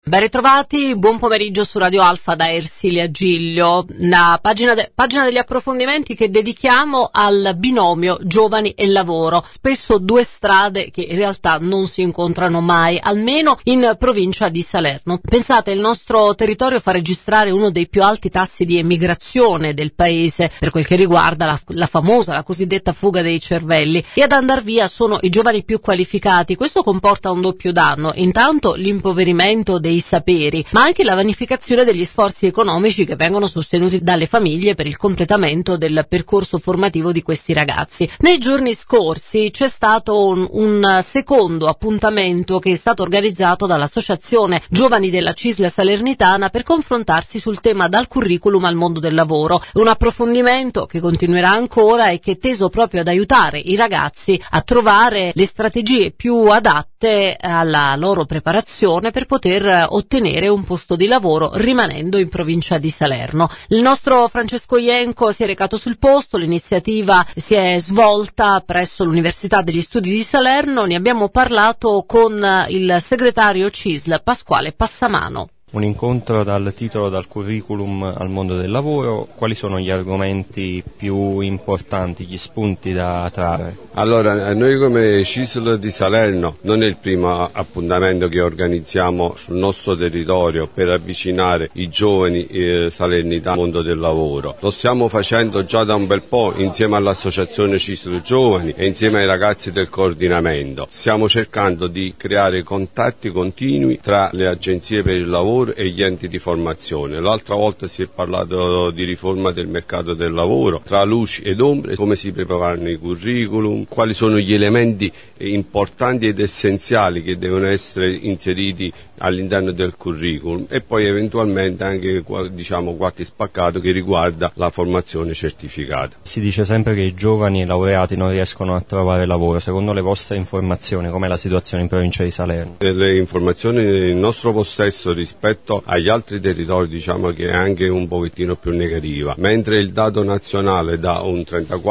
Ben ritrovati, buon pomeriggio su Radio Alfa da Ersilia Giglio, la pagina degli approfondimenti che dedichiamo al binomio giovani e lavoro, spesso due strade che in realtà non si incontrano mai, almeno in provincia di Salerno. Pensate, il nostro territorio fa registrare uno dei più alti tassi di emigrazione del paese per quel che riguarda la cosiddetta fuga dei cervelli, e ad andar via sono i giovani più qualificati. Questo comporta un doppio danno: intanto l'impoverimento dei saperi, ma anche la vanificazione degli sforzi economici che vengono sostenuti dalle famiglie per il completamento del percorso formativo di questi ragazzi. Nei giorni scorsi c'è stato un secondo appuntamento che è stato organizzato dall'Associazione Giovani della CISL Salernitana per confrontarsi sul tema dal curriculum al mondo del lavoro, un approfondimento che continuerà ancora e che è teso proprio ad aiutare i ragazzi a trovare le strategie più adatte alla loro preparazione per poter ottenere un posto di lavoro rimanendo in provincia di Salerno. Il nostro Francesco Ienco si è recato sul posto, l'iniziativa si è svolta presso l'Università degli Studi di Salerno, ne abbiamo parlato con il segretario CISL Pasquale Passamano. Un incontro dal titolo, dal curriculum al mondo del lavoro. Quali sono gli argomenti più importanti, gli spunti da trarre? Allora, noi come CISL di Salerno non è il primo appuntamento che organizziamo sul nostro territorio per avvicinare i giovani salernitani al mondo del lavoro. Lo stiamo facendo già da un bel po' insieme all'Associazione CISL Giovani e insieme ai ragazzi del coordinamento. Stiamo cercando di creare contatti continui tra le agenzie per il lavoro e gli enti di formazione. L'altra volta si è parlato di riforma del mercato del lavoro, tra luci ed ombre, come si preparano i curriculum, quali sono gli elementi importanti ed essenziali che devono essere inseriti all'interno del curriculum, e poi eventualmente anche qualche spaccato che riguarda la formazione certificata. Si dice sempre che i giovani laureati non riescono a trovare lavoro. Secondo le vostre informazioni, com'è la situazione in provincia di Salerno? Le informazioni nel nostro possesso rispetto agli altri territori che è anche un pochettino più negativa, mentre il dato nazionale dà un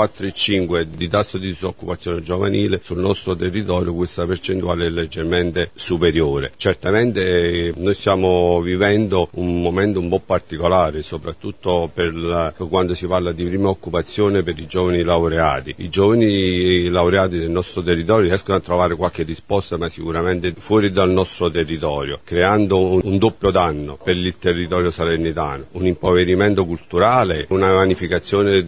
34,5 di tasso di disoccupazione giovanile, sul nostro territorio questa percentuale è leggermente superiore. Certamente noi stiamo vivendo un momento un po' particolare, soprattutto per quando si parla di prima occupazione per i giovani laureati. I giovani laureati del nostro territorio riescono a trovare qualche risposta, ma sicuramente fuori dal nostro territorio, creando un doppio danno per il territorio salernitano: un impoverimento culturale, una vanificazione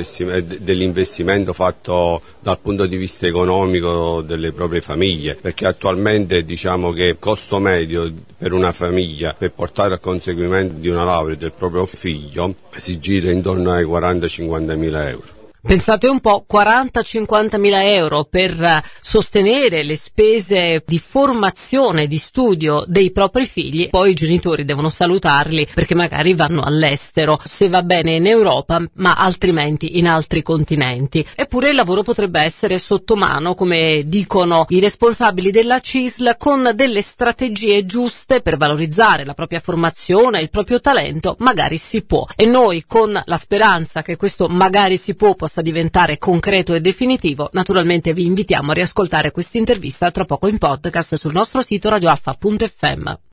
dell'investimento fatto dal punto di vista economico delle proprie famiglie, perché attualmente che il costo medio per una famiglia per portare al conseguimento di una laurea del proprio figlio si gira intorno ai 40-50 mila euro. Pensate un po', 40-50 mila euro per sostenere le spese di formazione, di studio dei propri figli, poi i genitori devono salutarli perché magari vanno all'estero, se va bene in Europa, ma altrimenti in altri continenti. Eppure il lavoro potrebbe essere sotto mano, come dicono i responsabili della CISL, con delle strategie giuste per valorizzare la propria formazione, il proprio talento, magari si può. E noi, con la speranza che questo magari si può possa diventare concreto e definitivo, naturalmente vi invitiamo a riascoltare questa intervista tra poco in podcast sul nostro sito radioalfa.fm.